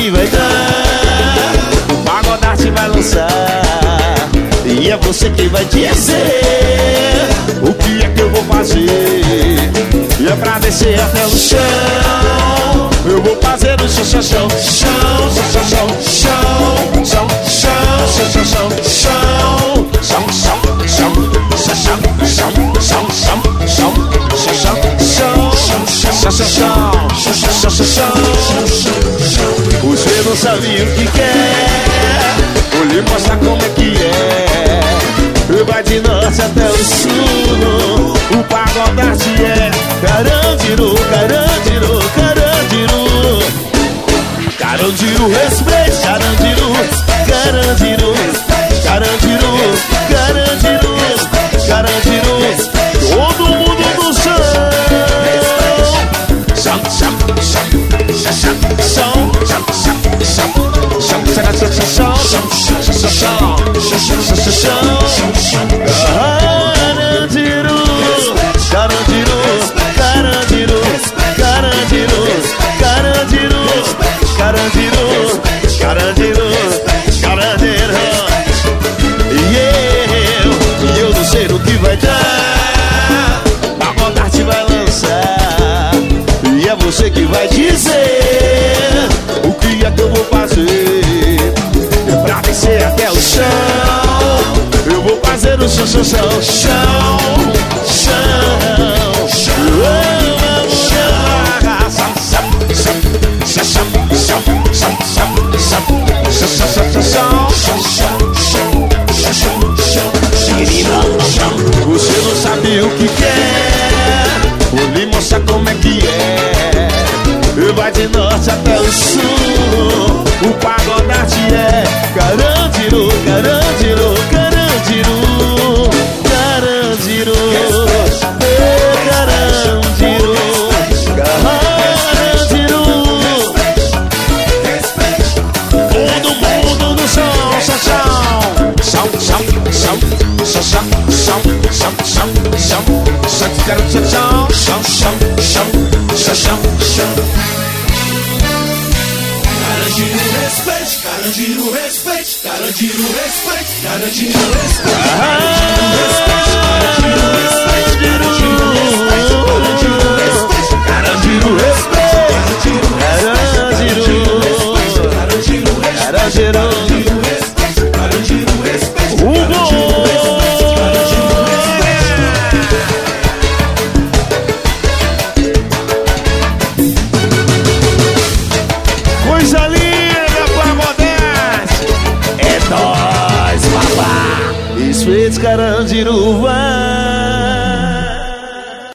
que vai dar. O Pagodarte vai lançar e é você que vai dizer o que é que eu vou fazer. E é pra descer até o chão. Eu vou fazer o chão, chão, chão, chão, chão, chão, chão, chão, chão, chão, chão, chão, chão, você não sabe o que quer, vou lhe mostrar como é que é. Vai de norte até o sul, o Pagodarte é Carandiru, Carandiru, Carandiru. Carandiru, respeite, Carandiru, Carandiru, Carandiru, Carandiru, Carandiru. Todo mundo no chão. Chão, chão, chão, chão, chão, chão, chão, chão, Carandiru, Carandiru, Carandiru, Carandiru, Carandiru, Carandiru, Carandiru, Carandiru. E eu não sei no que vai dar. Pagodarte vai lançar e é você que vai dizer o que é que eu vou fazer. Pra descer até o chão, eu vou fazer o chão, chão, chão, chão, chão. Você não sabe o que quer, vou lhe mostrar como é que é. Vai de norte até o sul, o Pagodarte é Carandiru, Carandiru, Carandiru, Carandiru, Carandiru, Carandiru. Todo mundo no chão, chão, chão, chão, chão, chão, chão, chão, chão, chão, chão, chão, chão, chão, chão, chão. Carandiru, respeite, Carandiru, respeite, Carandiru, respeite, Carandiru, respeite, Carandiru, coisa linda, Pagodarte. É nóis, papá. Respeite, Carandiru, vai.